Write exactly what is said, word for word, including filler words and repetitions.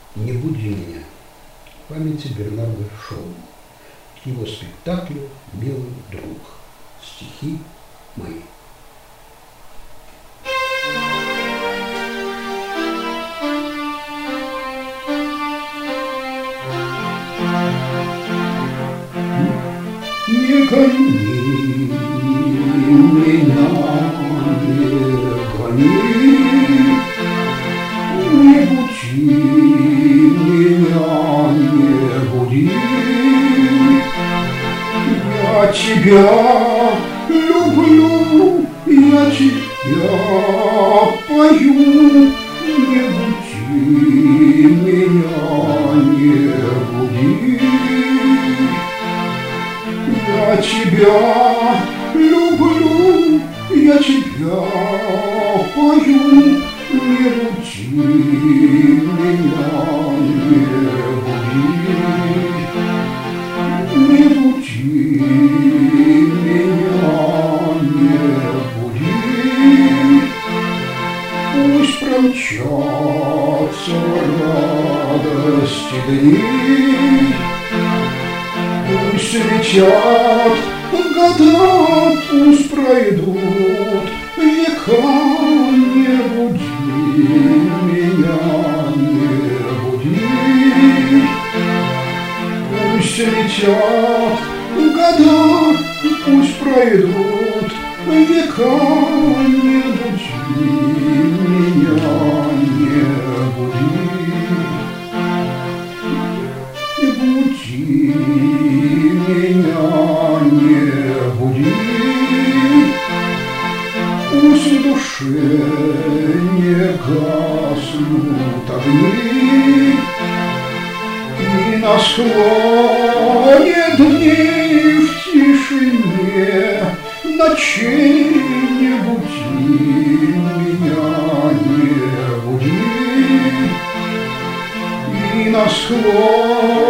«Не буди меня» в памяти Бернарда Шоу, к его спектаклю «Милый друг». Стихи мои. Не гони меня, не гони, не буди меня, не буди. Я тебя люблю, я тебя пою, не буди меня, не буди. Я тебя люблю, я тебя пою, не буди меня, не буди, не буди меня, не буди. Пусть промчатся радости дни, пусть летят года, пусть пройдут века, не буди меня, не буди. Пусть летят года, пусть пройдут века, не буди меня, не буди. Не буди меня, не буди. Пусть в душе не гаснут огни, и на склоне дней в тишине ночей не буди меня, не буди. И на склоне